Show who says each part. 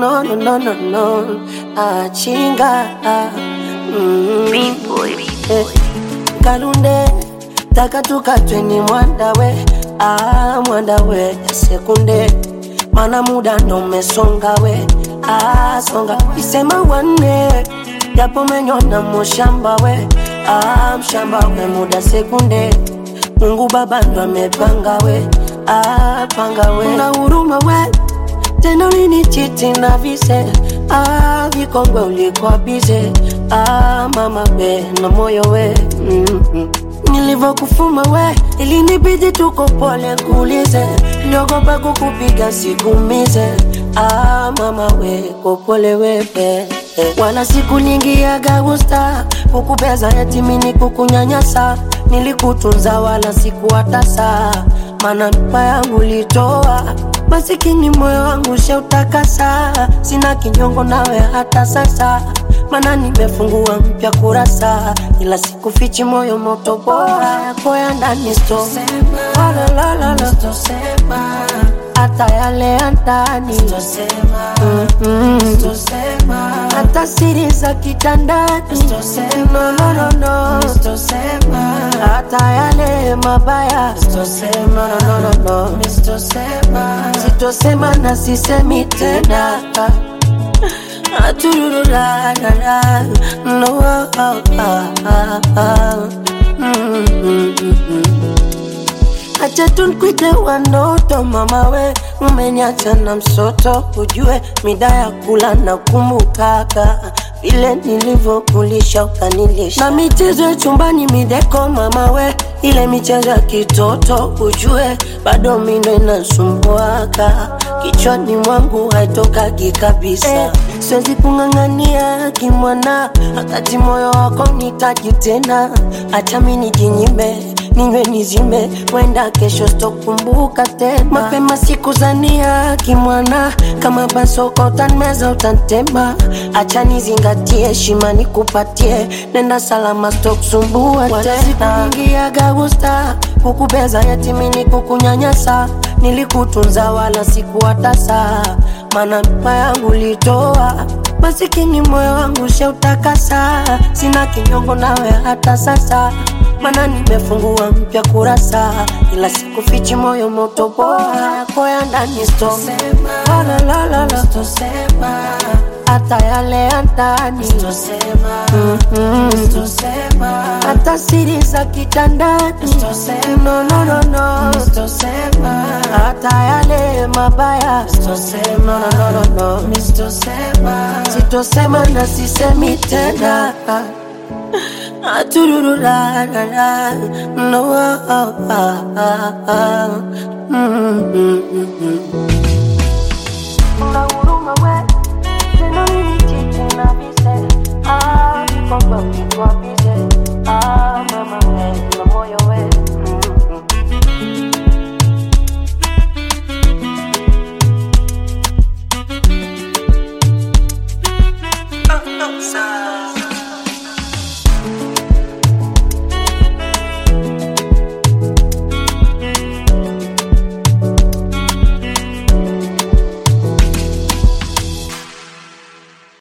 Speaker 1: no. Chinga. Kalunde takatukatwe ni mwandawe. Mwandawe sekunde. Mana muda ndo umesonga we. Songa isema wane. Japo menyona mshamba we. Mshamba we muda sekunde. Mungu baba ndo amepanga we. Panga we. Una huruma we. Tena ulinichiti na vise. Vikongwe ulikuwa bize. Mama we na moyo we. Nilivokufuma we. Ilinibidi tuko pole kuulize. Niliogopa kukupiga sikumize. Mama we kopole wepe. Wala siku nyingi ya gagusta. Kukubeza yatimini kukunyanyasa. Nilikutunza wala sikuwatasa. Mana mpa yangu litoa. Masikini moyo wangu sheutakasa. Sina kinyongo nawe hata sasa. Mana nimefungua mpya kurasa. Ila sikufichi moyo moto bora. Yako ya ndani sto hata yale ya ndani hata siri za kitandani no. Hata yale mabaya no. Sitosema na sisemi tena. No. Acha tunkwite wanoto mama we. Umeniacha na msoto. Ujue mida ya kula na kumbukaka. Vile nilivyokulisha ukanilisha. Na michezo ya chumbani mideko mama we. Ile michezo ya kitoto. Ujue bado mindo inasumbuaka. Kichwani mwangu haitokagi kabisa. Siwezi kung'ang'ania kimwana. Wakati moyo wako nitaji tena. Acha mimi nijinyime. Niwe nizime, wenda kesho sitokumbuka tena. Mapema sikuzania kimwana. Kama basoko utanmeza utantema. Acha nizingatie, heshima nikupatie. Nenda salama sitokusumbua tena. Wala siku nyingi ya gagusta. Kukubeza yatimini kukunyanyasa. Nilikutunza wala sikuwatasa. Mana mpa yangu litoa. Masikini moyo wangu sheutakasa. Sina kinyongo nawe hata sasa. Mana nimefungua mpya kurasa. Ila sikufichi moyo moto bora. Yako ya ndani sto hata yale ya ndani hata siri za kitandani no. Hata yale mabaya no. Sitosema na sisemi tena. No. Una huruma we. Tena ulinichiti na vise. Vikongwe ulikuwa bize.